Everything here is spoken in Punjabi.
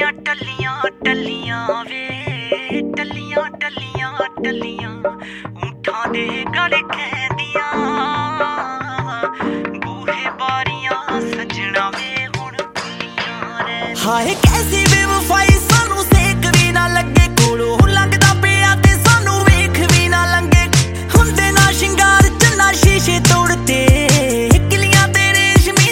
ਟੱਲੀਆਂ ਟੱਲੀਆਂ ਟੱਲੀਆਂ ਵੇ ਟੱਲੀਆਂ ਟੱਲੀਆਂ ਟੱਲੀਆਂ ਊਠਾਂ ਦੇ ਗਲ ਖੈਂਦੀਆਂ ਬੂਹੇ ਬਾਰੀਆਂ ਸੱਜਣਾ ਵੇ ਹੁਣ ਖੁੱਲੀਆਂ ਰਹਿ। ਹਾਏ ਕੈਸੀ ਬੇਵਫਾਈ ਸਾਨੂੰ ਸੇਕ ਵੀ ਨਾ ਲੱਗੇ ਕੋਲੋਂ